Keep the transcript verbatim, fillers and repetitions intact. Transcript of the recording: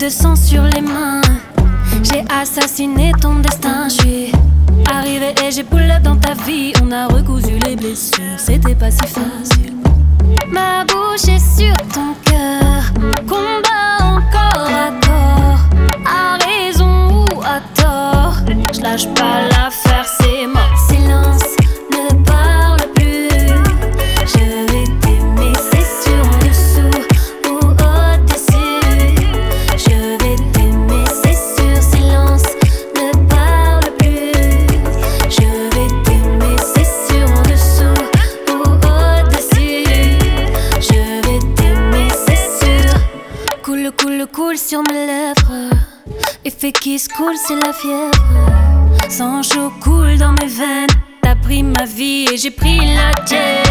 de sang sur les mains. J'ai assassiné ton destin. Je suis arrivée et j'ai pull up dans ta vie. On a recousu les blessures, c'était pas si facile. Ma bouche est sur ton cœur. Combat encore à corps. À raison ou à tort, je lâche pas l'affaire, c'est mort. Silence, ne parle plus. Je vais t'aimer, c'est sûr, en dessous ou au-dessus. Je vais t'aimer, c'est sûr. Silence, ne parle plus. Je vais t'aimer, c'est sûr, en dessous ou au-dessus. Je vais t'aimer, c'est sûr. Coule, coule, coule sur mes lèvres. Effet qui se coule, c'est la fièvre. Sang chaud coule dans mes veines. T'as pris ma vie et j'ai pris la tienne.